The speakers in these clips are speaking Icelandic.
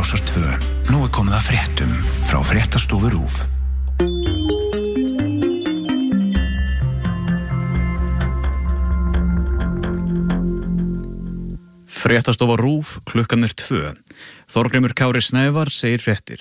Rásar 2. Nú komið að fréttum frá Fréttastofu RÚV. Fréttastofa RÚV, klukkan 2. Þorgrímur Kári Snævar segir fréttir.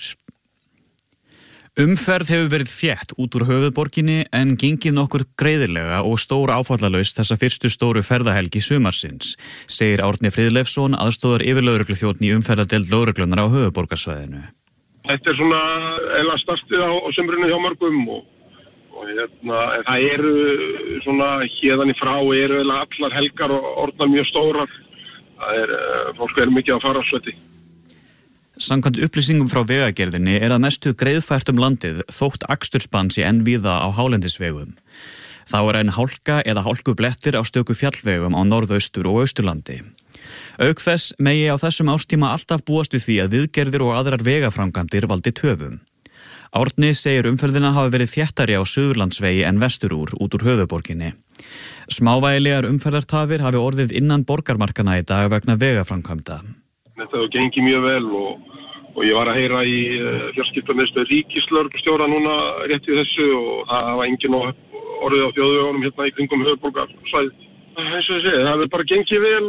Umferð hefur verið þétt út úr höfuðborginni en gengið nokkur greiðilega og stór áfallalaust þessa fyrstu stóru ferðahelgi sumarsins, segir Árni Friðleifsson, aðstóðar yfirlögregluþjónn í umferðardeild lögreglunnar á höfuðborgarsvæðinu. Þetta svona eða startið á sumrinu hjá mörgum og það eru svona héðan í frá eru allar helgar og orðnar mjög stórar. Fólk mikið að fara á svetti. Samkvæmt upplýsingum frá vegagerðinni að mestu greiðfært landið þótt akstursbann sé enn víða á hálendisvegum. Þá enn hálka eða hálkublettir á stöku fjallvegum á norðaustur og austurlandi. Auk þess megi á þessum árstíma alltaf búast við því að viðgerðir og aðrar vegaframkvæmdir valdi töfum. Árni segir umferðina hafi verið þéttari á Suðurlandsvegi en vestur út úr höfuðborginni. Smávægilegar umferðartafir hafi orðið innan borgarmarkana í dag vegna vegaframkvæmda. Þetta hefur gengið mjög vel og ég var að heyra í fjarskiptamiðstöð ríkislögreglustjóra núna rétt í þessu og það hafa engin orðið á þjóðvegunum hérna í kringum höfuðborgarsvæðið. Eins og ég segi, það hefur bara gengið vel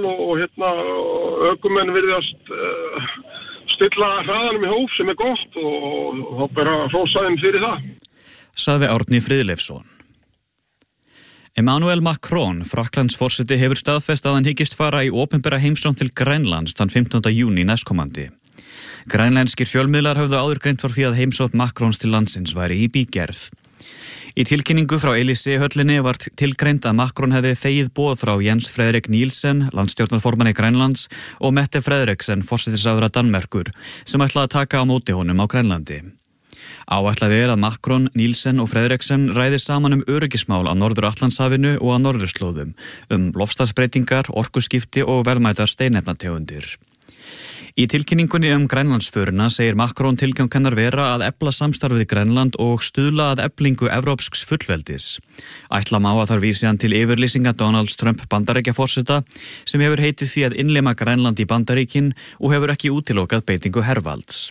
og ökumenn virðast stilla hraðanum í hóf sem gott og þá bara hrósa þeim fyrir það. Sagði Árni Friðleifsson. Emmanuel Macron, Frakklandsforseti, hefur staðfest að hann hyggist fara í opinbera heimsókn til Grænlands þann 15. júní næstkomandi. Grænlenskir fjölmiðlar höfðu áður greint frá því að heimsókn Macrons til landsins væri í bígerð. Í tilkynningu frá Élysée-höllinni var tilgreint að Macron hefði þegið boð frá Jens Frederik Nielsen, landstjórnarformanni Grænlands, og Mette Frederiksen, forsætisráðherra Danmerkur, sem ætlaði að taka á móti honum á Grænlandi. Áætlað að Macron, Nielsen og Frederiksen ræði saman öryggismál á Norður-Atlantshafinu og á norðurslóðum, loftslagsbreytingar, orkuskipti og verðmætar steinefnategundir. Í tilkynningunni Grænlandsförina segir Macron tilgang hennar vera að efla samstarfið Grænland og stuðla að eflingu evrópsks fullveldis. Ætla má að þar vísi hann til yfirlýsinga Donald Trump Bandaríkjaforseta sem hefur heitið því að innlima Grænland í Bandaríkin og hefur ekki útilokað beitingu hervalds.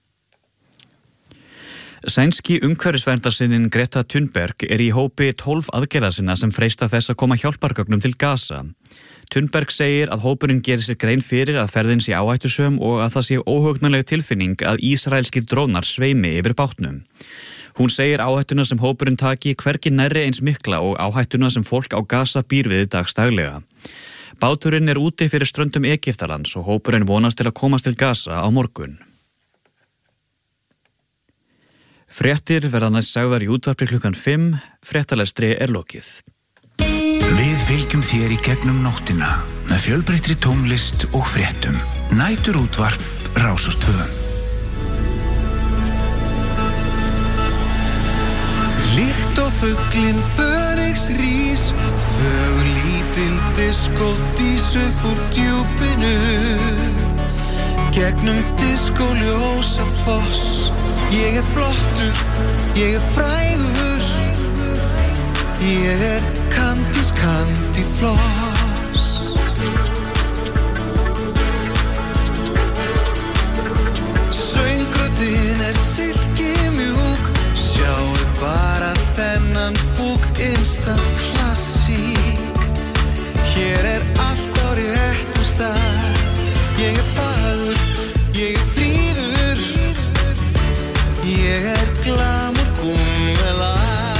Sænski umhverfisverndarsinnin Greta Thunberg í hópi 12 aðgerðasinna sem freista þess að koma hjálpargögnum til Gaza. Thunberg segir að hópurinn gerir sér grein fyrir að ferðin sé áhættusöm og að það sé óhugnanleg tilfinning að ísraelskir drónar sveimi yfir bátnum. Hún segir áhættuna sem hópurinn taki hvergi nærri eins mikla og áhættuna sem fólk á Gaza býr við dagstaglega. Báturinn úti fyrir ströndum Egyptalands og hópurinn vonast til að komast til Gaza á morgun. Fréttir verða næst sagðar í útvarpi klukkan 5, fréttalestri lokið. Við fylgjum þér í gegnum nóttina með fjölbreyttri tónlist og fréttum. Nætur útvarp Rásar 2. Líkt og fuglinn Fönix rís, fögur lítil diskódís upp úr djúpinu. Gegnum diskóljósa foss, ég flottur, ég frægur, ég kandi floss. Söngröddin silki mjúk, sjáu bara þennan búk, instant klassík. Hér allt á réttum stað, ég fagur, ég fríður, ég glamur gúmmela.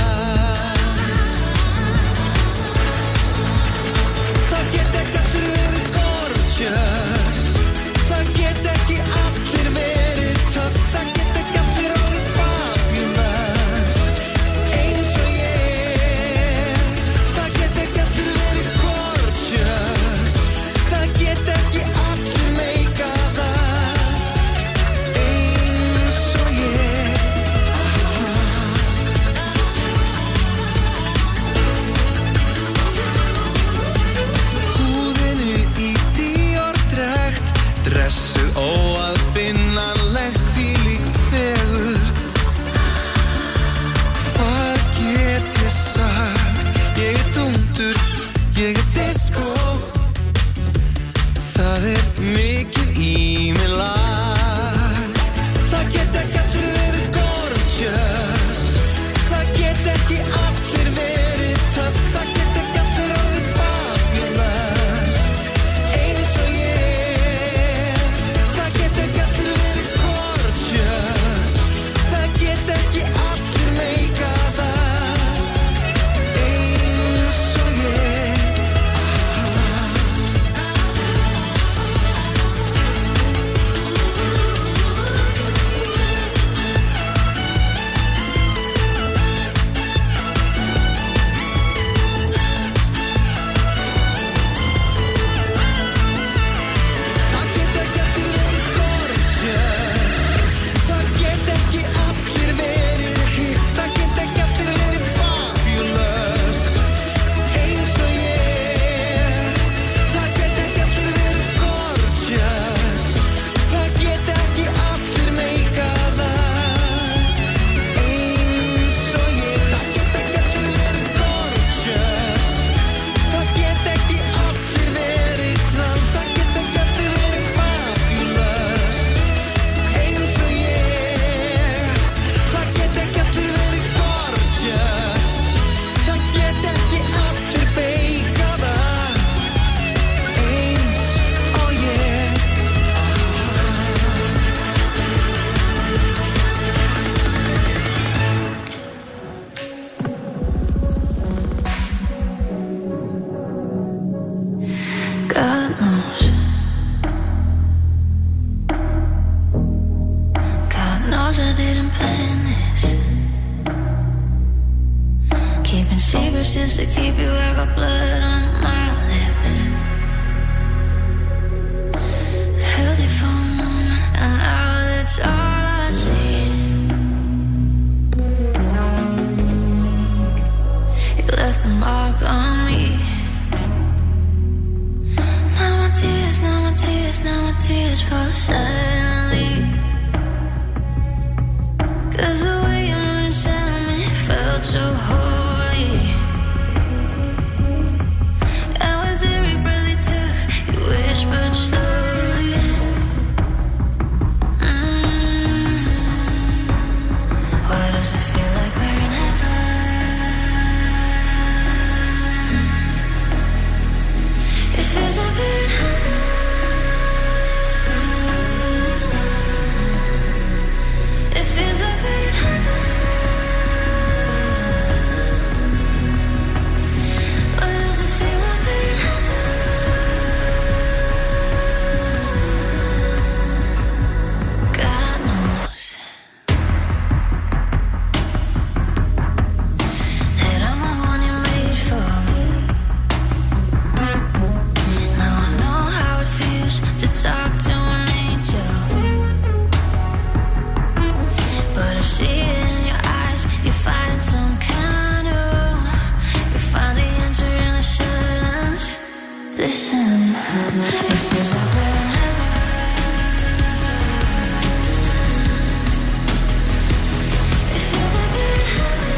Það get ekki allir verið gorgeous, það get ekki allir verið töff, það get ekki allir orðið fabulous eins og ég. Það get ekki allir verið gorgeous, það get ekki allir meika það eins og ég. knows I didn't plan this. Keeping secrets just to keep you, I got blood on my lips. Held you for a moment, and now that's all I see. You left a mark on me. Now my tears fall silently. 'Cause the way you moved inside of me felt so holy. And with every breath you took, you whispered slowly. Why does it feel like we're in heaven? It feels like we're in heaven. It feels like we're in heaven. Why does it feel like we're in heaven? God knows that I'm the one you made for. Now I know how it feels to talk to an angel. But I see it in your eyes, you're fighting some kind of. You find the answer in the silence. Listen, it feels like we're in heaven. It feels like we're in heaven.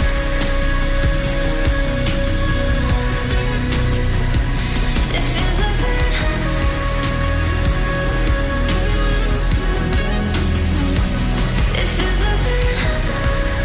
It feels like we're in heaven. It feels like we're in heaven.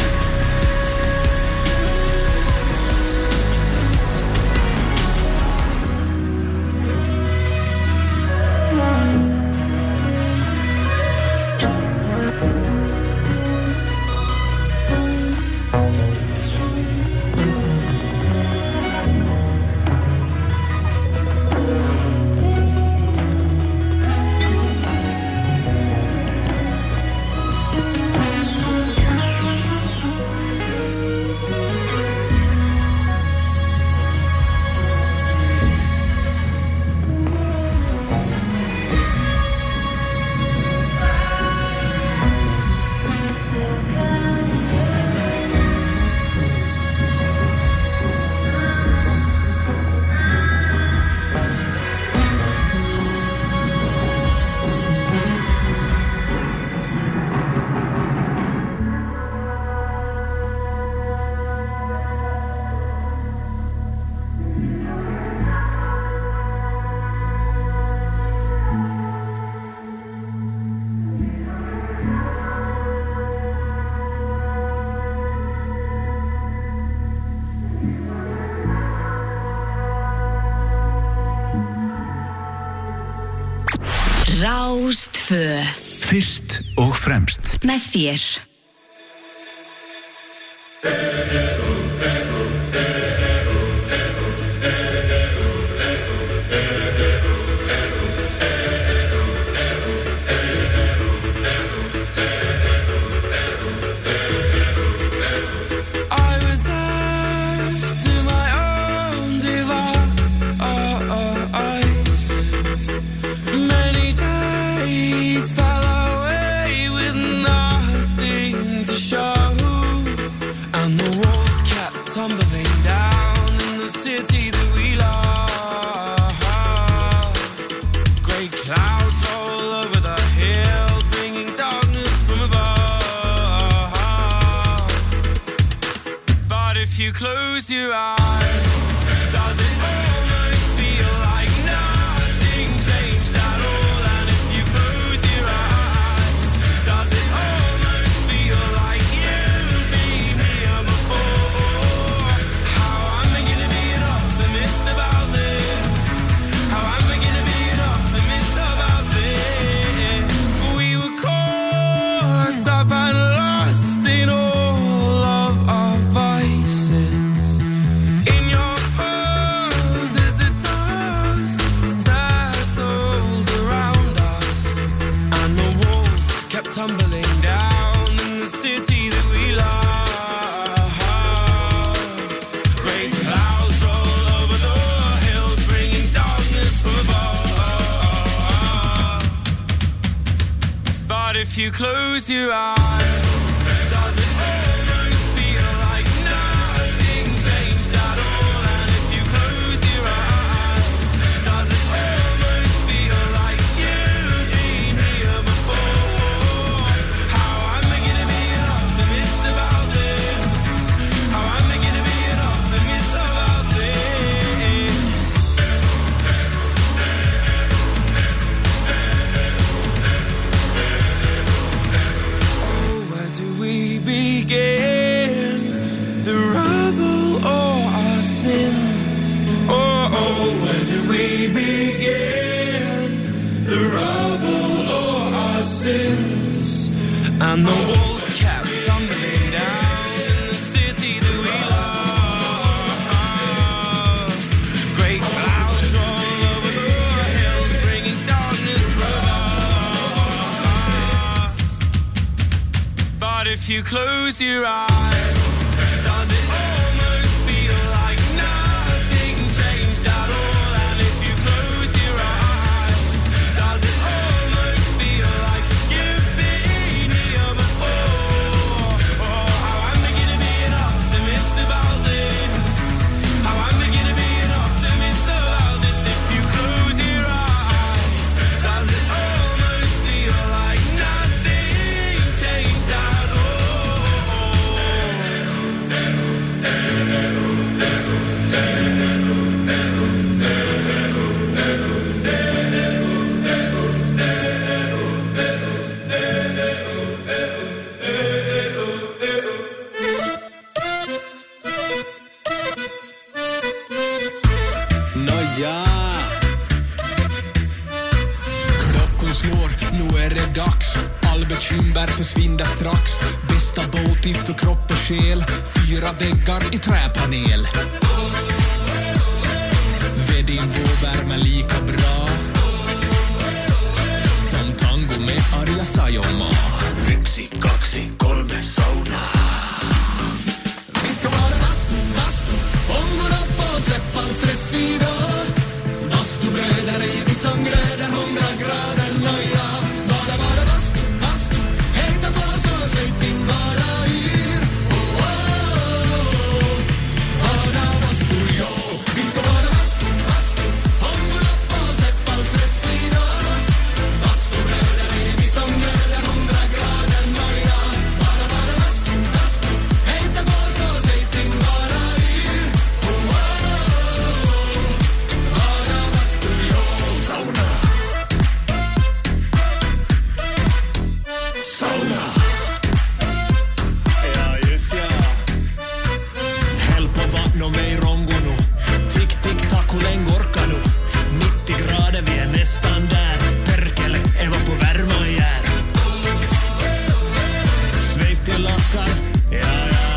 Rástvö. Fyrst og fremst. Með þér. Close your eyes. Does it almost feel like nothing changed at all? And if you close your eyes, does it almost feel like you've been here before? How am I gonna be an optimist about this? How am I gonna be an optimist about this? We were caught up and lost in all of our vices. Tumbling down in the the city that we love. Great clouds roll over the hills, bringing darkness from above. But if you close your eyes, does it almost feel like nothing changed at all? And if you close your eyes, does it almost feel like you've been here before? How am I gonna be an optimist about this? How am I gonna be an optimist about this? Oh, where do we begin? The rubble or our sins? Oh, where do we begin? The rubble or our sins? And the walls kept tumbling down in the city that we love. Great clouds roll over the hills, bringing darkness from above. But if you close your eyes, does it almost feel like nothing changed at all? And if you close your eyes, does it almost feel like you've been here before? Oh, how am I gonna be an optimist about this? How am I gonna be an optimist about this? If you close your eyes, does it almost feel like nothing changed at all? Nåja. Klockan slår, nu är det dags. All bekymmer försvinner strax. Bästa båt för kropp och själ. 4 väggar i träpanel. Vedin vår värme lika bra som tango med Arja Saijonmaa. 1, 2, 3 sauna. Vi ska vara bastu, bastu. Ångon upp och släpp all stress idag. Bastubröder är vi som glöder 100 grader nöja. Bara bastu, bastu. Hänga på så sätt din bara yr. Oh, oh, oh. Bara bastu, jo. Vi ska vara bastu, bastu. Ångon upp och släpp all stress idag. Bastubröder är vi som glöder 100 grader nöja. Bara bastu, bastu. Hänga på så sätt din bara yr. Oh, oh, oh. Bara bastu, jo. Sauna. Sauna. Ja, just ja. Häll på vatten och mig rongono. Tick, tick, tack, hur länge orkar du? 90 grader, vi är nästan där. Perkele, Eva på värma och jär. Svett i lackar, ja, ja.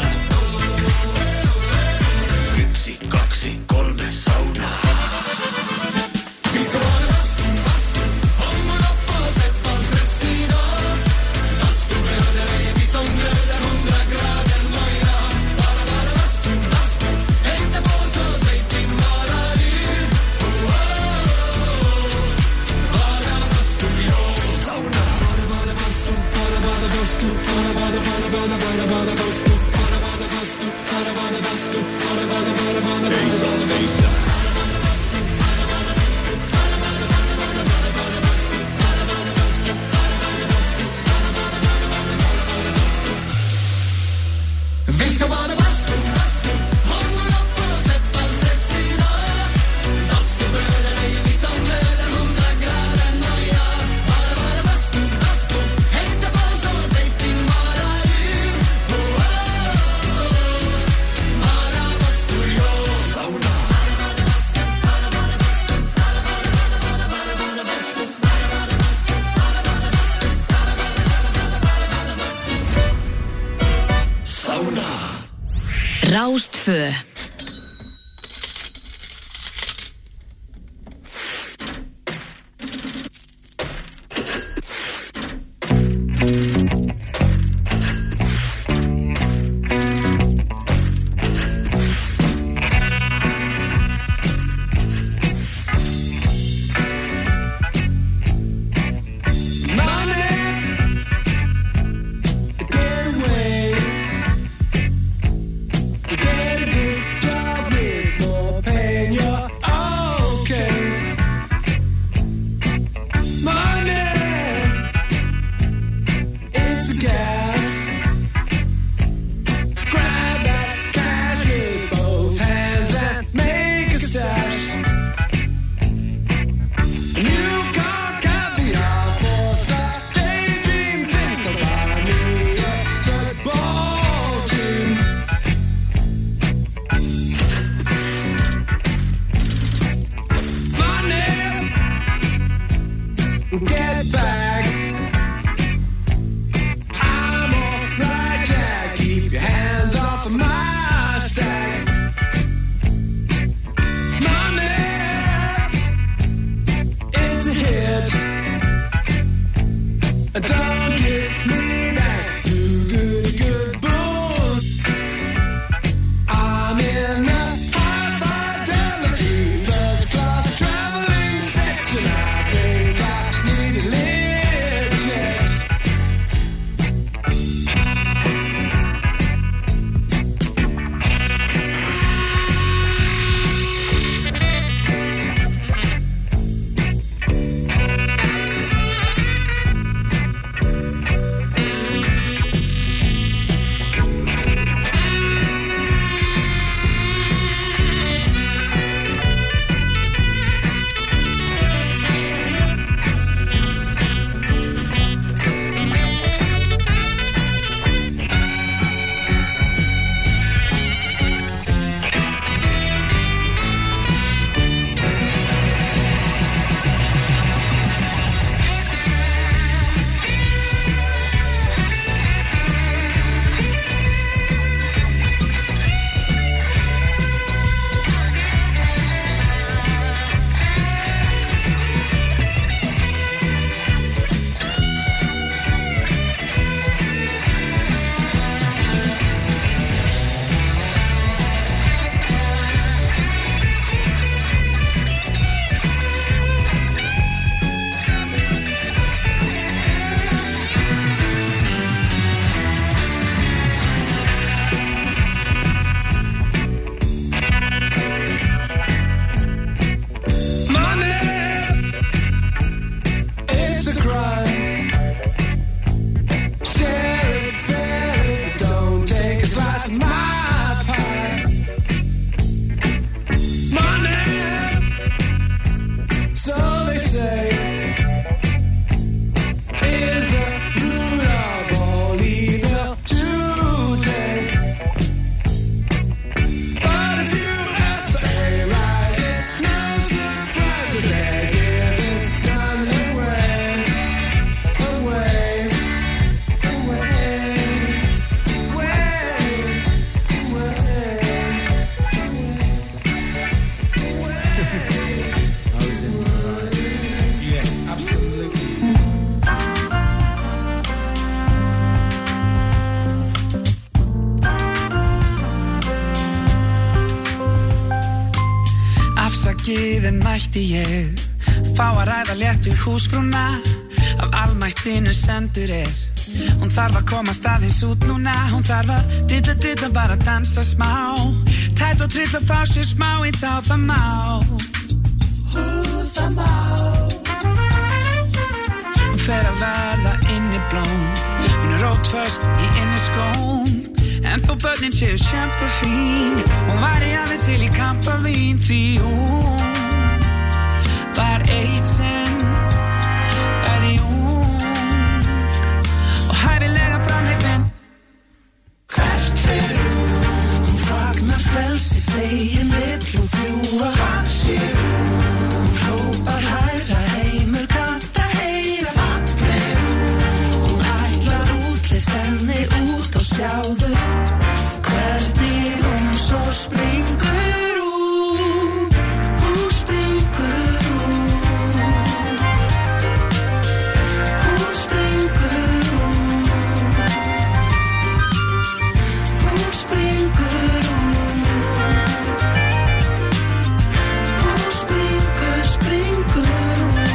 1, 2, 3 sauna. Vi ska vara bastu, bastu. Ångon upp och släpp all stress idag. Bastubröder är vi som glöder 100 grader nöja. Bara bastu, bastu. Hänga på så sätt din bara yr. Oh, oh, oh. Bara bastu, jo. Sauna. Bara bastu, bara bastu. Bara bastu, bara bastu. Bara bastu, bara bastu. Bara bastu. Vi ska vara bastu, bastu. Ångon upp och släpp all stress idag. Bastubröder är vi som glöder 100 grader nöja. Bara bastu, bastu. Hänga på så sätt din bara yr. Oh, oh, oh. Bara bastu, jo. Sauna. Sauna. Rástfö. gas. Grab that cash with both hands and make a stash. New car, caviar, four-star daydream. Think about me, a football team. Money, get back. I'm alright, Jack. Keep your hands off of my stack. Money, it's a hit. Don't get me back to good bull. I'm in a high fidelity first class traveling section. I think I need a lift jet. It's a crime. Share it fairly, but don't take a slice of my pie. Money, so they say, is the root of all evil today. But if you ask for a rise, no surprise that they're giving none away. Yes, absolutely. Afsakið en mætti ég fá að ræða létt við húsfrúna af almættinu sendur hún þarf að komast aðeins út núna hún þarf að dilla bara dansa smá tætt og trill og fá sér smá í þá það má það má hún fer að verða inniblóm hún rótföst í inniskóm en þó börnin séu sjempufín hún væri alveg til í kampavín því hún var eitt sinn bæði ung og hæfilega framhleypin hvert fer hún fagnar frelsi fegin vill hún fljúga hvað sé hún hrópar hærra heimur kanta heyra fagnar hún ætlar útlift henni út og sjáðu hvernig hún svo springur út hún springur út hún springur út hún springur út hún springur út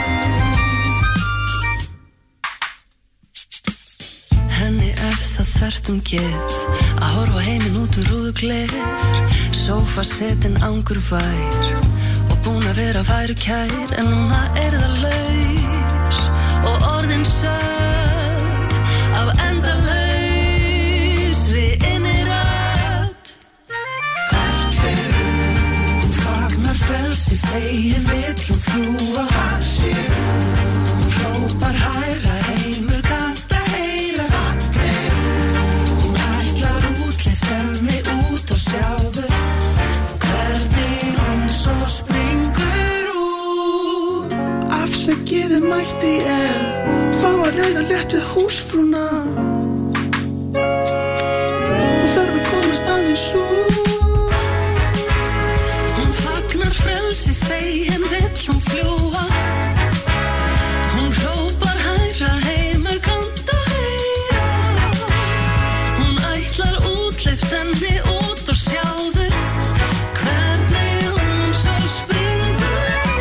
henni það þvert geð að horfa heiminn út rúðugler sófasetin angurvær og búin að vera værukær en núna það laus og orðin södd af endalausum fljúa Hún hrópar hærra heimur kanta heyra Hún ætlar útlift henni út og sjáðu Hvernig hún svo springur út Afsakið mætti en fá að ræða létt við húsfrúna Hún þarf að komast aðeins út Hún fagnar frelsi fegin vill hún fljúa Hún hrópar hærra heimur kanta heyra Hún ætlar útlift henni út og sjáðu Hvernig hún svo springur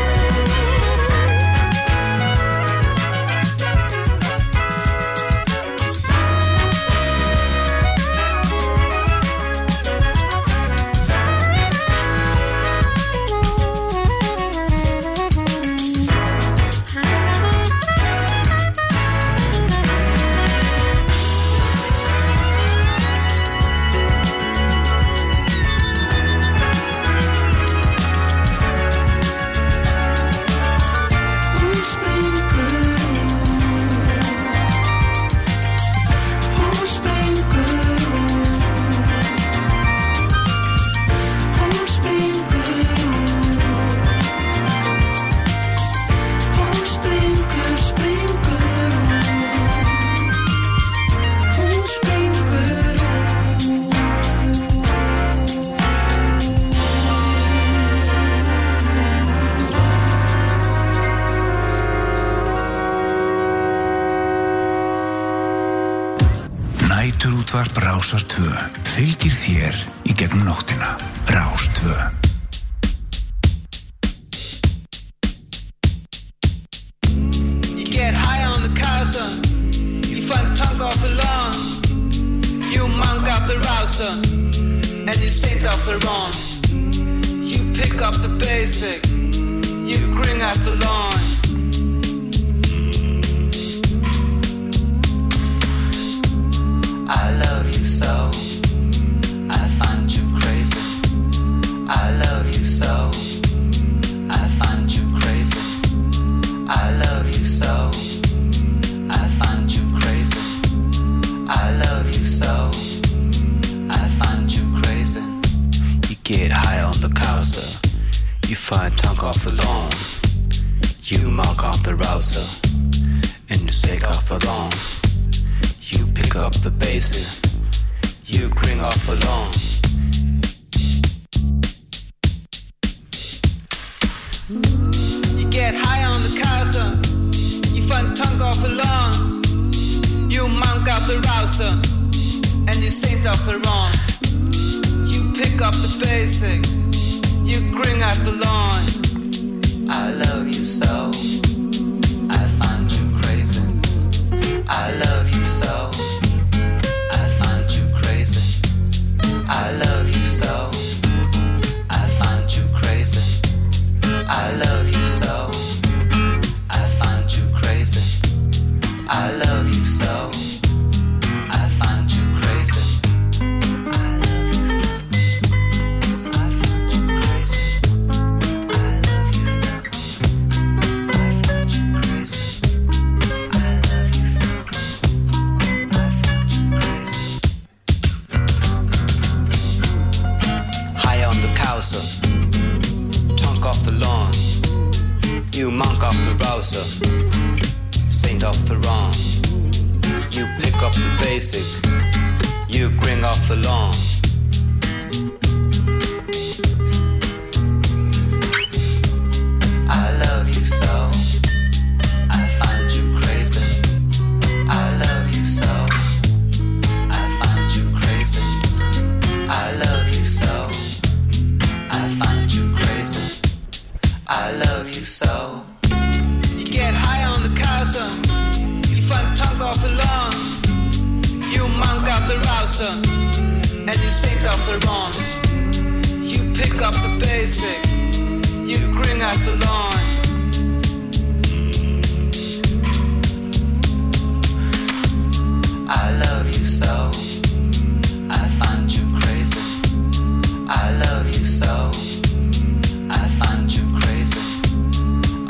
Næturútvarp Rásar 2 fylgir þér í gegnum nóttina. Rás 2. You get high on the casa, you find tongue off the lawn, you monk up the rouser, and you saint off the wrong. You pick up the basic, you grin at the lawn. I love you so, I find you crazy. I love you so, I find you crazy. I love you so, I find you crazy. I love you so, I find you crazy. You get high on the causa, you find tongue off the lawn, you mark off the rouser, and you shake off the lawn. You pick up the bases, you grin off along. You get high on the casa, you find tongue off the lawn, you monk up the rouser, and you saint off the wrong. You pick up the basic, you grin at the lawn. I love you so, I find you crazy. I love you so, I find you crazy. I love you so, I find you crazy. I love you so, I find you crazy. I love you so, I find you crazy. I love you so, I find you crazy. I love you so, I find you crazy. I love you so, I find you crazy. High on the causa, tongue off the lawn, you monk off the rouser, saint off the wrong. You pick up the basic, you grin off the lawn. I love you so, I find you crazy. I love you so, I find you crazy. I love you so, I find you crazy. I love you so. You get high on the casa, you find tongue off the lawn, you monk up the rouser, and you saint off the wrong. You pick up the basic, you grin at the lawn. I love you so, I find you crazy. I love you so, I find you crazy.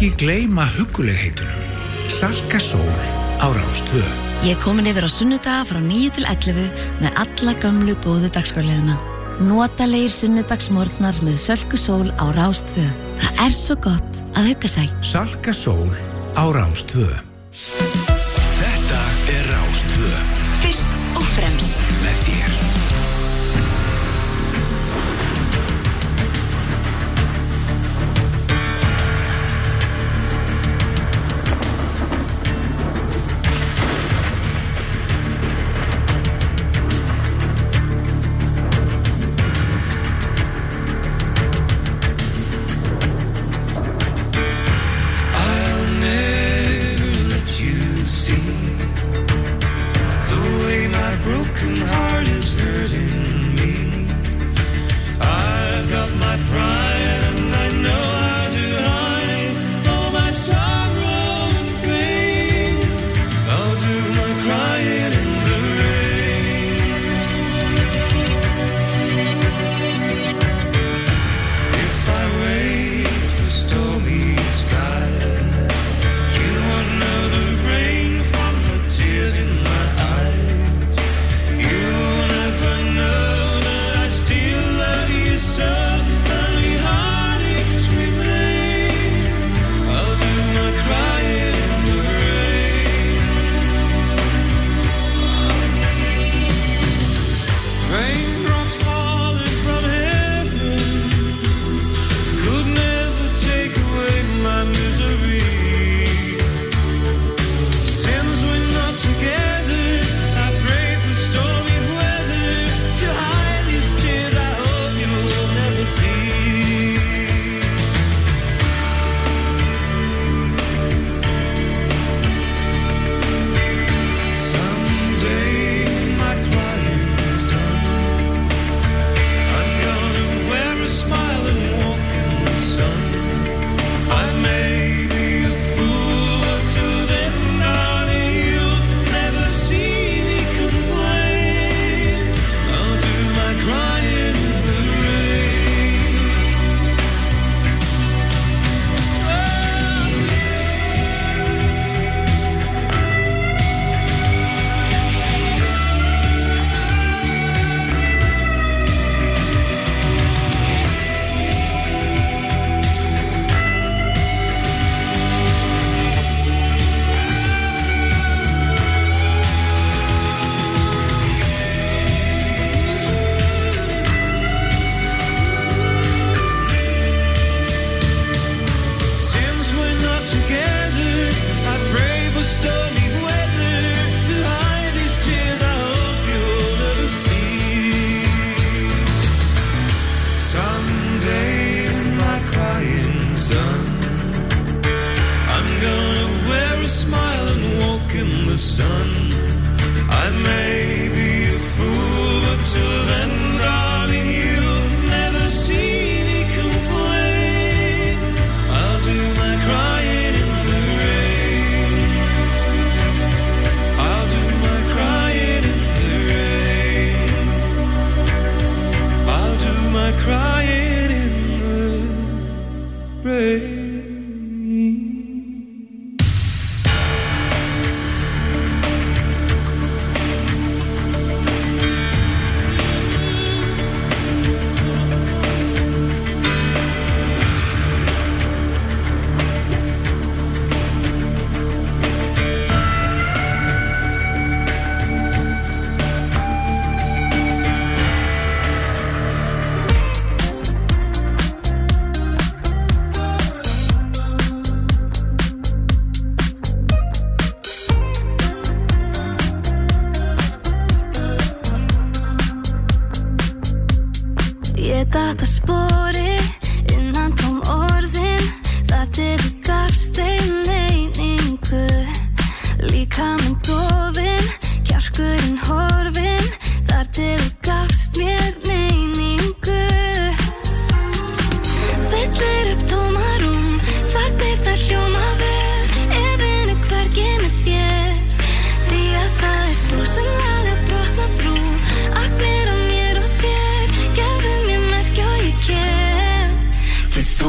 Ekki gleyma huggulegheitunum. Salka Sól á Rás 2. Ég er komin yfir á sunnudaga frá 9 til 11 með alla gömlu góðu dagskrárliðina. Notalegir sunnudagsmorgnar með Sölku Sól á Rás 2. Það svo gott að hugga sig. Salka Sól á Rás 2. Þetta Rás 2. Fyrst og fremst með þér.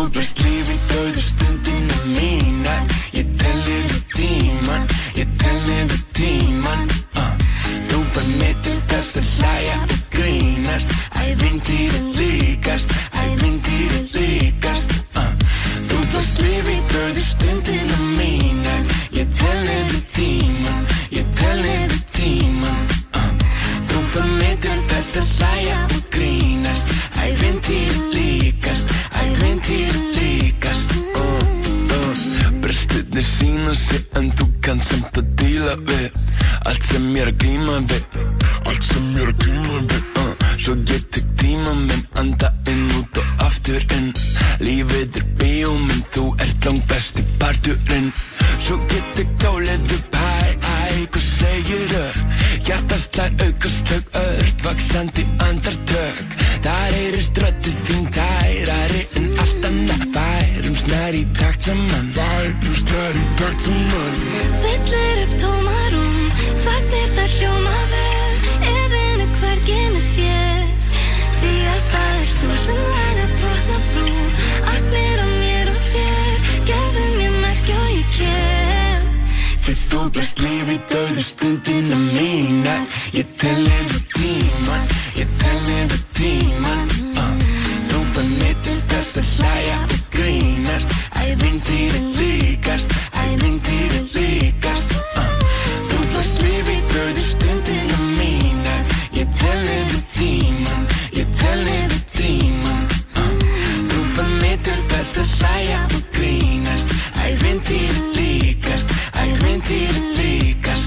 blast líf í dauðu stundina mína. Ég tel niður tíman, ég tel niður tíman. Þú fær mig til þess að hlæja og grínast. Ævintýrin líkast, ævintýrin líkast. Þú blast líf í dauðu stundina mína. Ég tel niður tíman, ég tel niður tíman. Þú fær mig til þess að hlæja og grínast. Ævintýrin líkast, ævintýrin líkast. Brestirnir sína sig en þú kann samt að díla við allt sem ég að glíma við, allt sem ég að glíma við. Svo ég tek tíma minn, anda inn út og aftur inn. Lífið bíómynd, þú ert langt besti parturinn. Svo get ég tólið upp, hæ, hvað segirðu? Hjartað slær aukaslög, vaxandi andartök. Þar heyrist röddið þín tærari en allt annað. Færum snær í takt saman, færum snær í takt saman. Fyllir upp tómarum, þagnir það hljóma vel. Efinu hvergi með þér, því að það þú sem lagar brotna brú. Agnir á mér og þér, gefðu mér merki og ég kem. Því þú blast líf í dauðu stundina mína. Ég tel niður tíman, ég tel niður tíman. Þú fær mig til þess að hlæja og grínast. Ævintýrin líkast, ævintýrin líkast. Þú blast líf í dauðu stundina mína. Ég tel niður tíman, ég tel niður tíman. Þú fær mig til þess að hlæja og grínast. Ævintýrin líkast, ævintýrin líkast.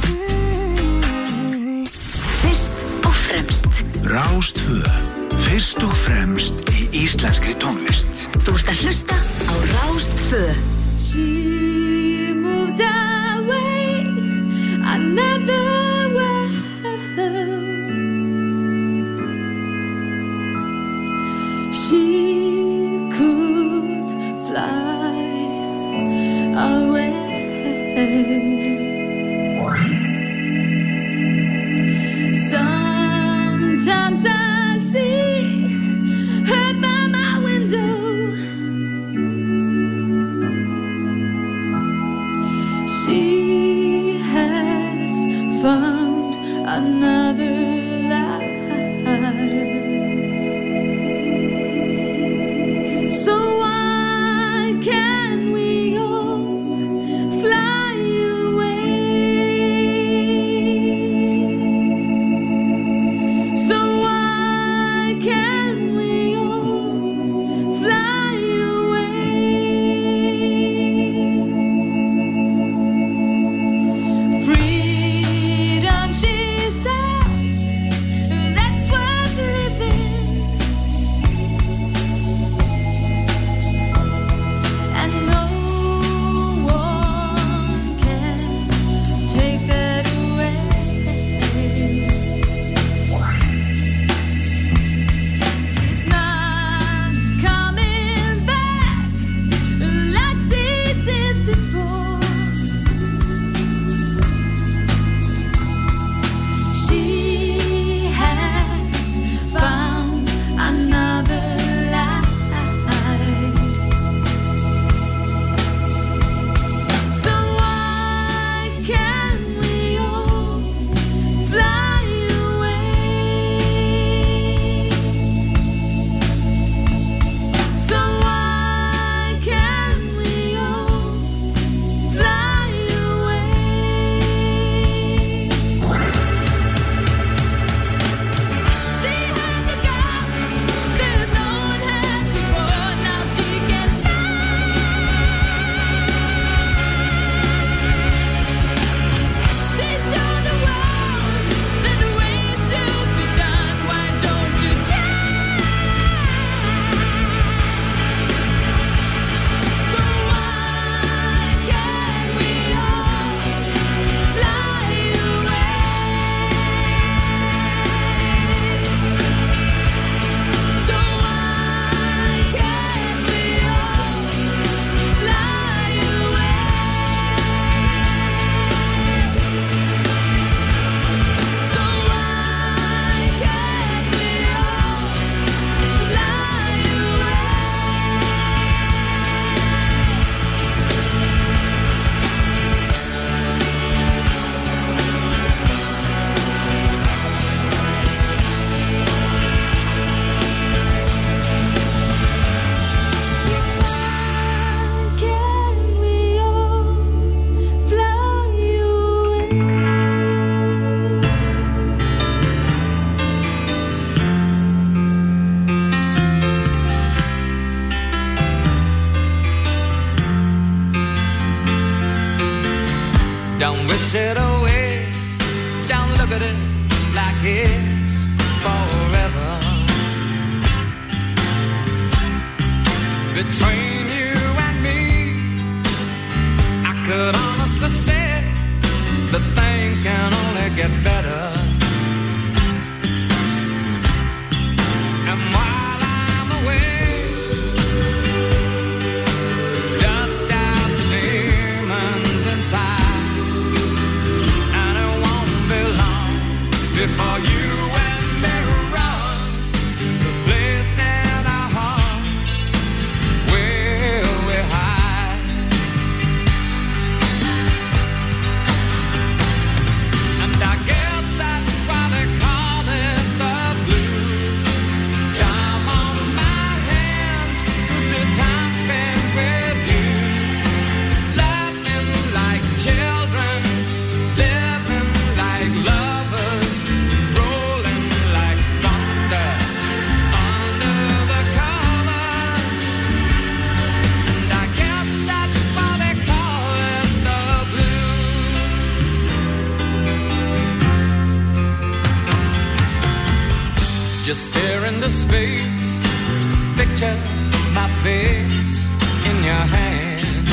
Fyrst og fremst. Rás 2. Fyrst og fremst í íslenskri tónlist. Þú ert að hlusta á Rás 2. She moved away another world. She could fly away. Sometimes I see her by my window. She has found another life. So why can't we all fly away? kids forever. Between you and me, I could honestly say that things can only get better. And while I'm away, dust out the demons inside, and it won't be long before you and me run to the place in our hearts where we hide. And I guess that's why they call it the blues. Time on my hands, good time spent with you, laughing like children, living like lovers, rolling like thunder under the covers. And I guess that's why they call it the blues. Just stare into space, picture my face in your hands.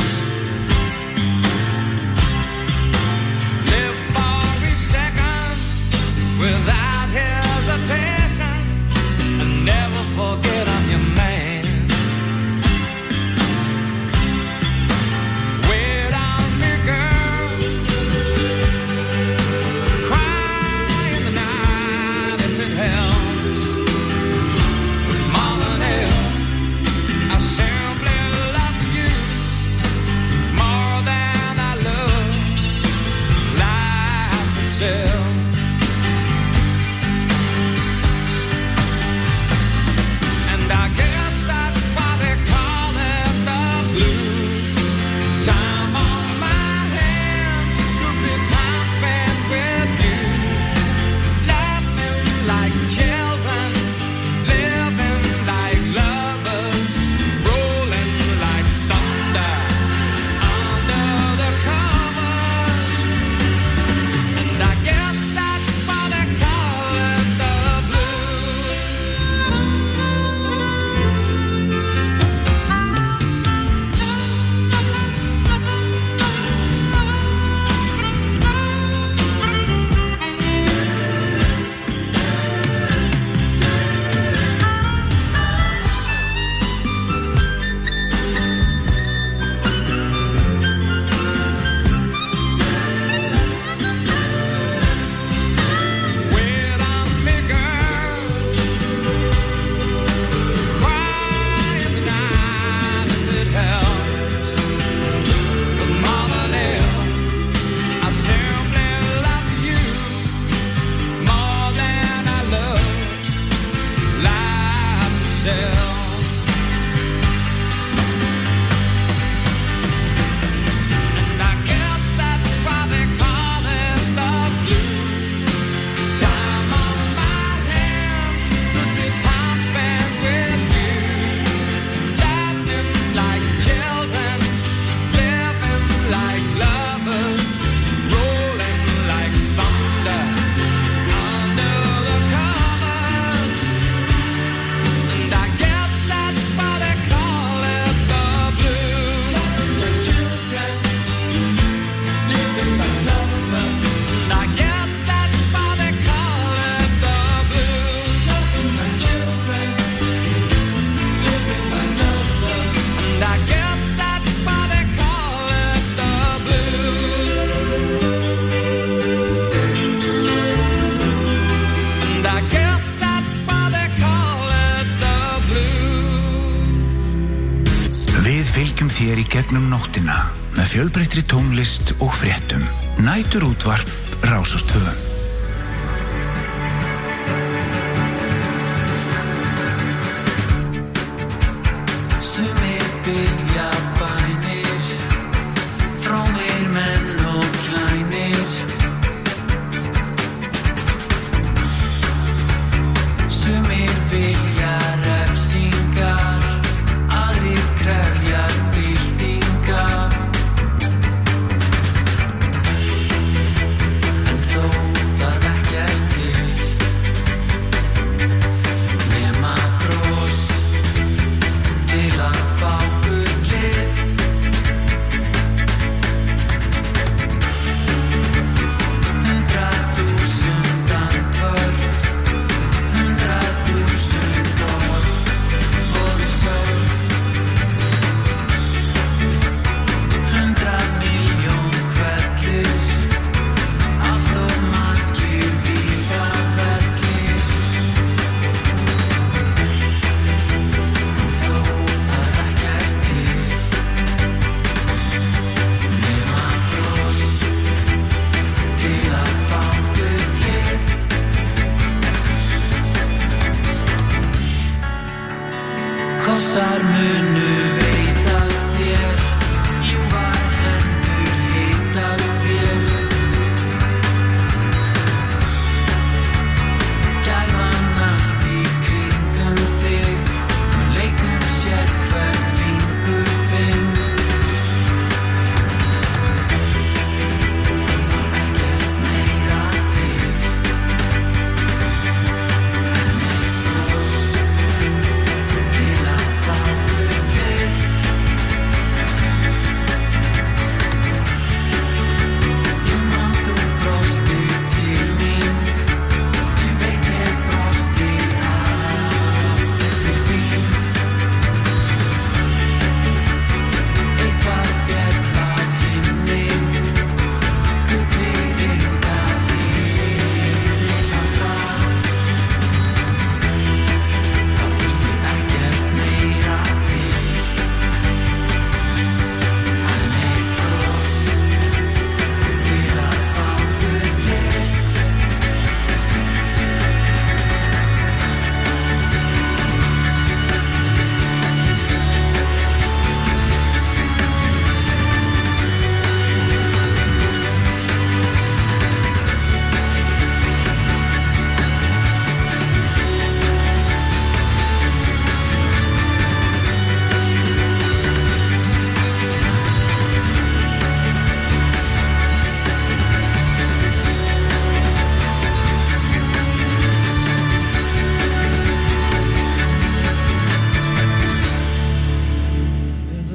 Live for each second without hesitation, and never forget I'm your man. Wait on me, girl. Cry in the night if it helps. More than ever, I simply love you more than I love life itself. And I guess that's why they call it the blues. Time on my hands, could be time spent with you, laughing like children, living like lovers, rolling like thunder under the covers. And I guess that's why they call it the blues. Wait on me, girl. Cry in the night if it helps. But more than ever, I simply love you more than I love life itself. And I guess that's why they call it the blues. Time on my hands, could be time spent with you, laughing like children, living like lovers, rolling like thunder under the covers. And I guess that's why they call it the blues. Children, living like lovers. And I guess that's why they call it the blues. Children, living like lovers. And I guess that's why they call it the blues. And I guess that's why they call it the blues. Við fylgjum þér í gegnum nóttina með fjölbreyttri tónlist og fréttum. Næturútvarp Rásar 2. Sumir biðja bænir, frómir menn og klænir. Sumir vilja refsingar, aðrir krefjast byltingar. En þó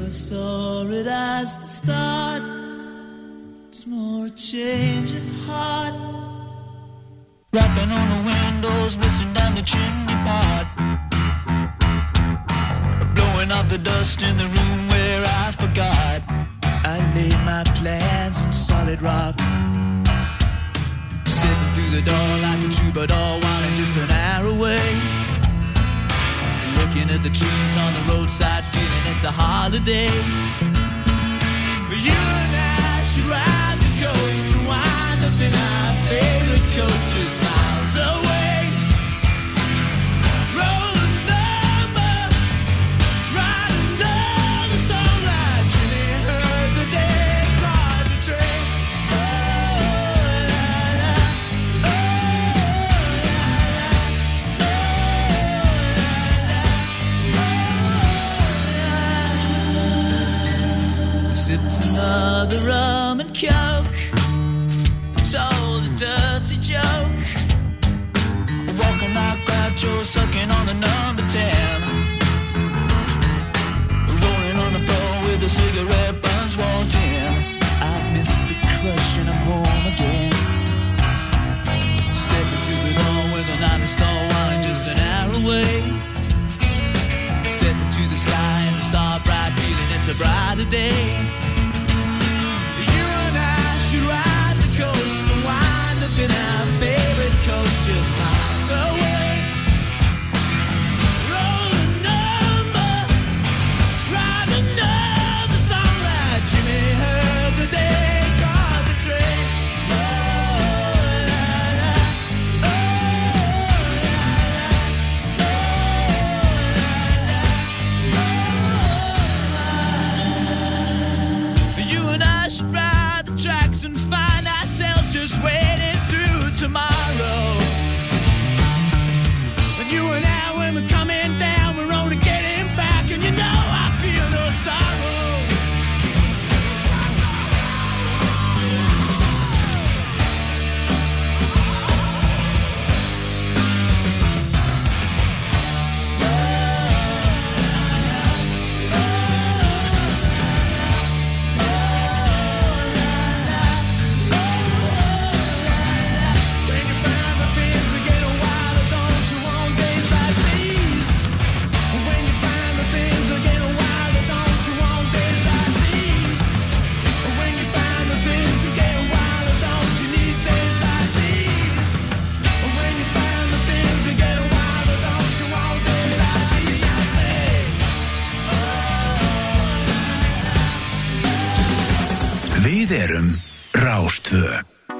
saw it as the start. It's more a change of heart. Rapping on the windows, whistling down the chimney pot. Blowing off the dust in the room where I forgot. I laid my plans in solid rock. Stepping through the door like a troubadour, wanting just an hour away. Looking at the trees on the roadside, feeling it's a holiday. You and I should ride the coast and wind up in our favorite coast just miles away. Roll a number, ride another song like Jimmy heard the day, ride the train. Oh, la, la, oh, la, la, oh, la. Sipped another rum and coke, told a dirty joke, walking like Groucho, sucking on the number 10, rolling on the floor with the cigarette buns walked in. I miss the crush and I'm home again. Stepping through the door with an honest star wine just an hour away. Stepping to the sky and the star bright, feeling it's a brighter day. You and I should ride the coast and wind up in our favorite coast just miles away. Roll a number, ride another song like Jimmy heard the day, caught the train. Oh, la, la, oh, la, la, oh, la, la. You and I should ride the tracks and find ourselves just waiting through tomorrow. But you and I, when we're coming down, we're only getting back, and you know I feel no sorrow. When you find the things that get wilder, don't you want days like these? When you find the things that get wilder, don't you want days like these? When you find the things that get wilder, don't you need days like these? When you find the things that get wilder, don't you want days like these? Við erum Rástvö.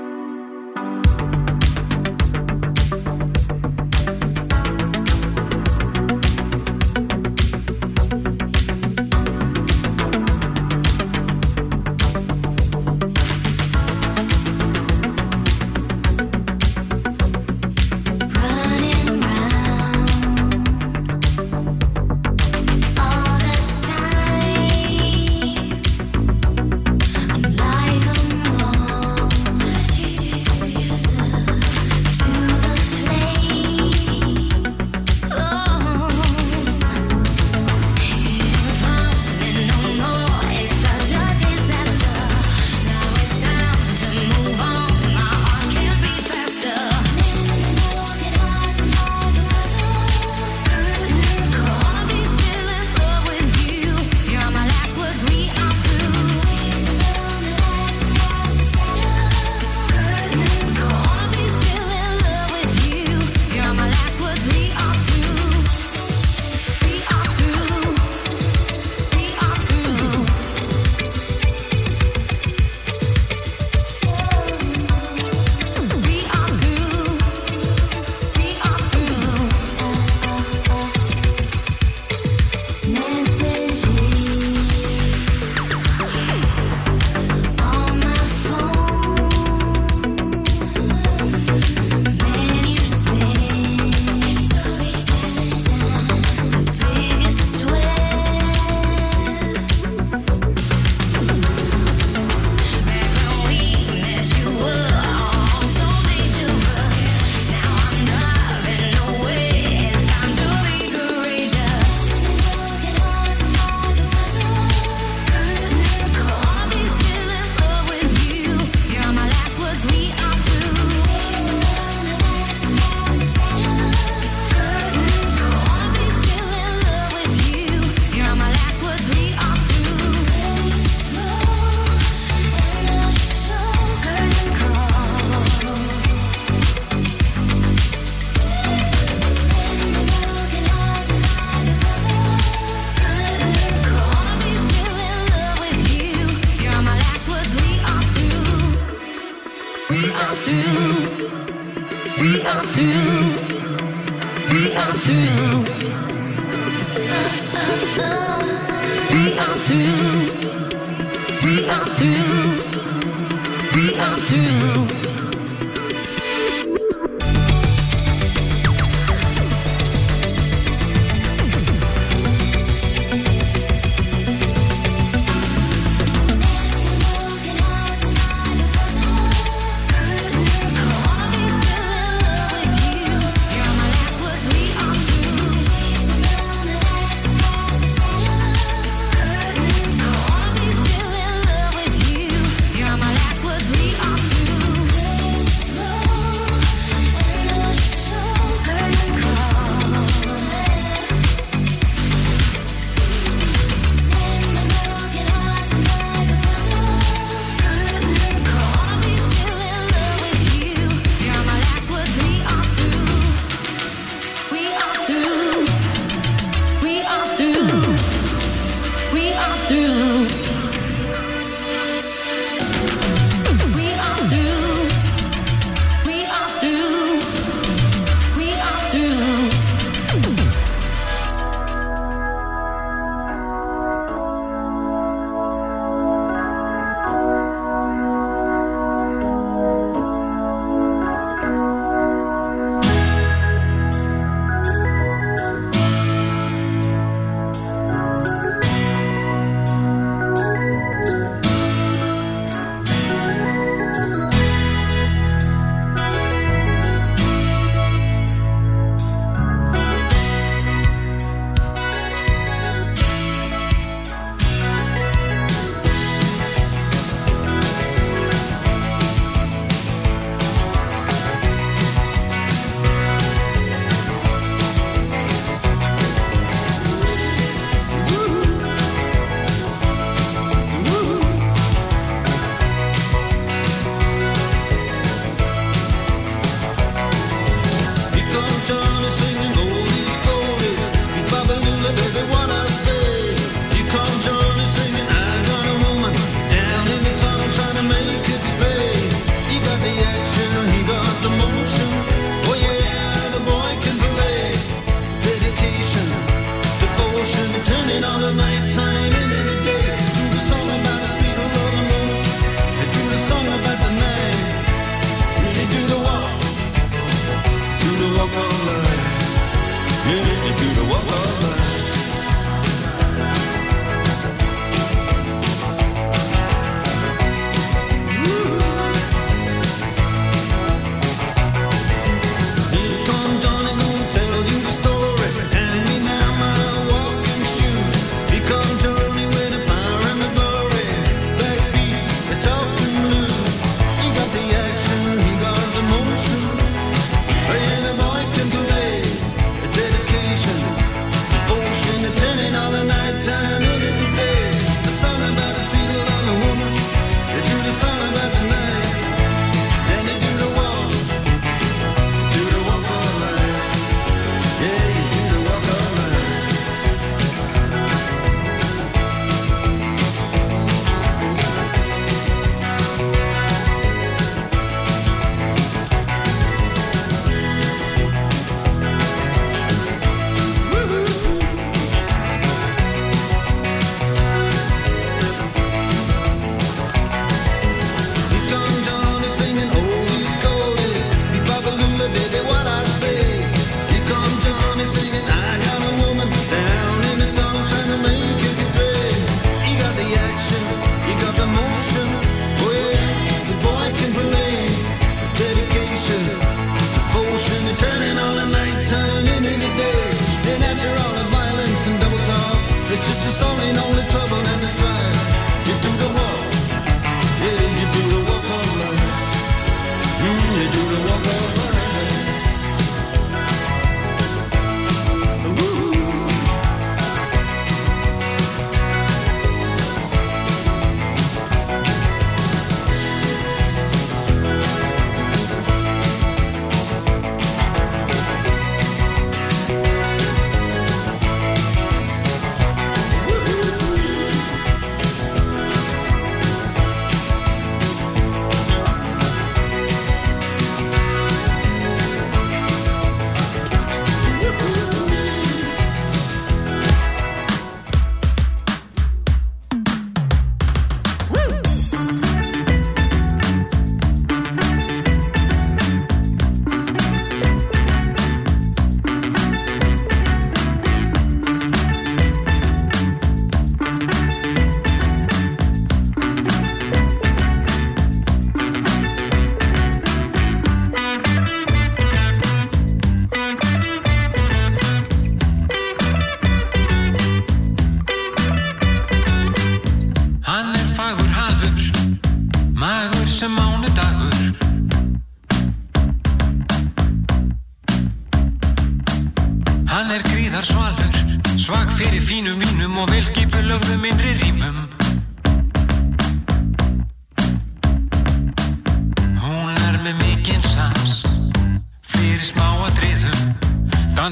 Running round all the time. I'm like a monster. are through. We are through. We are through. We are through. We are through. You're my last words, we are through.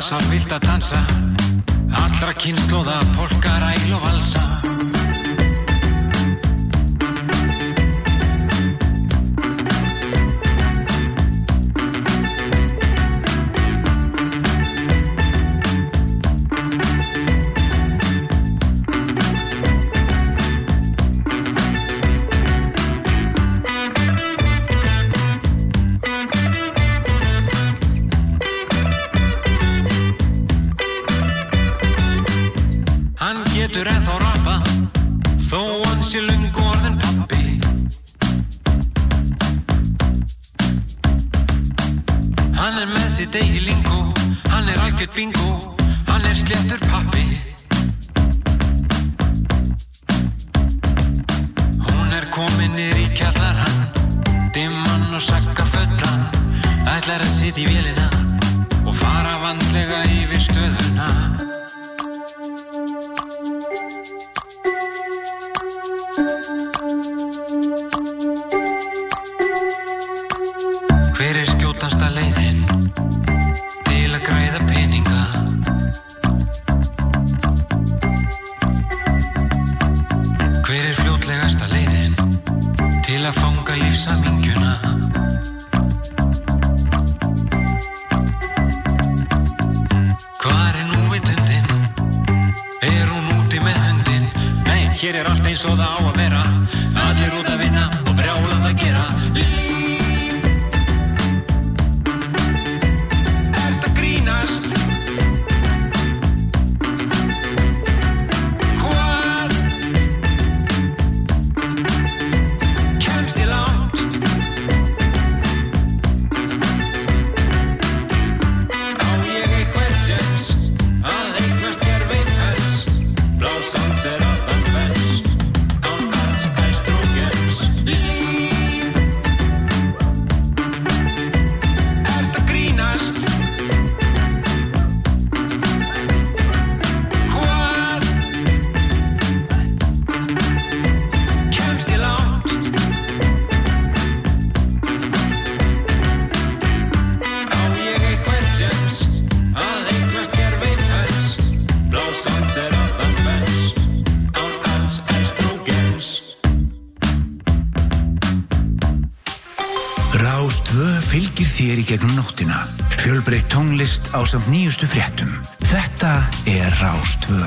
Dansar vilt að dansa, allra kynslóða, polka, ræl og valsa. Þér í gegnum nóttina. Fjölbreytt tónlist ásamt nýjustu fréttum. Þetta er Rás 2.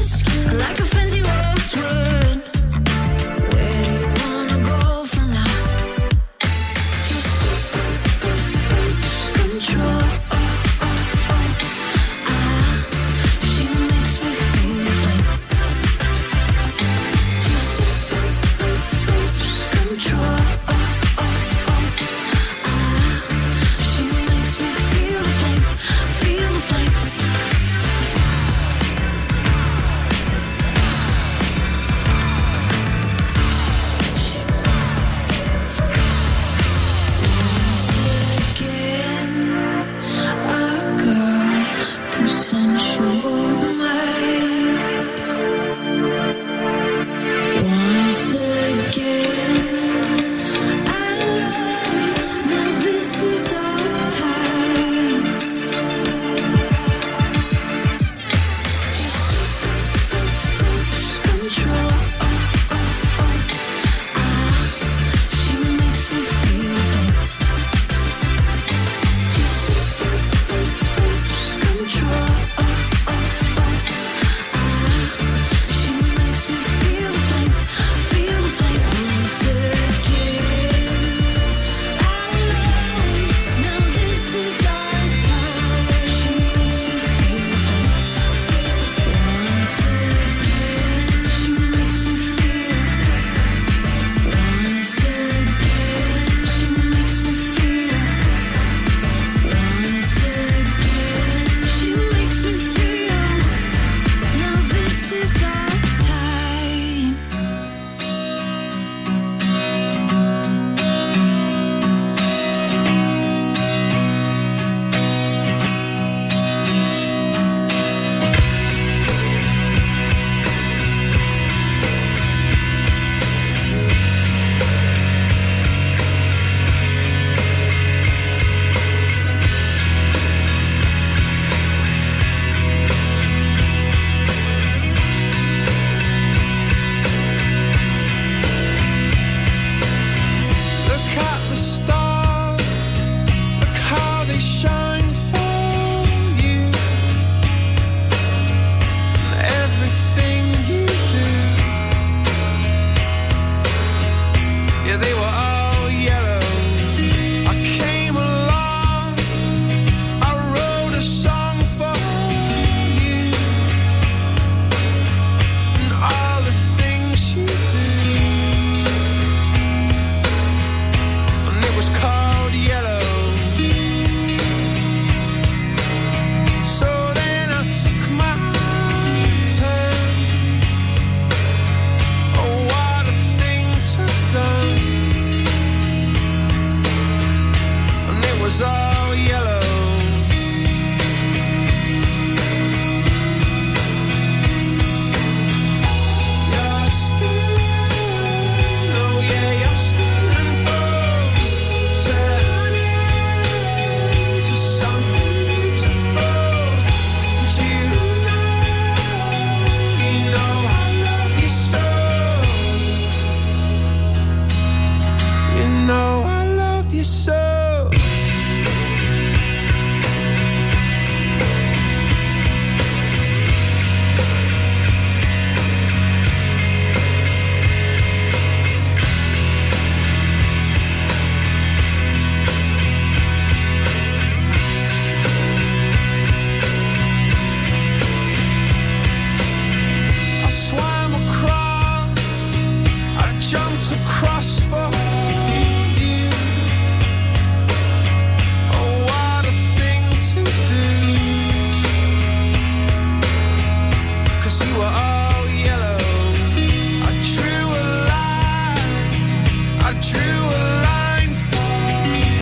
Like a fancy rosewood. Where you wanna go from now? was all yellow. Your skin, oh yeah, your skin and bones turn into something beautiful. And you know I love you so. You know I love you so. I swam across, I jumped across for you. Oh, what a thing to do. 'Cause you were all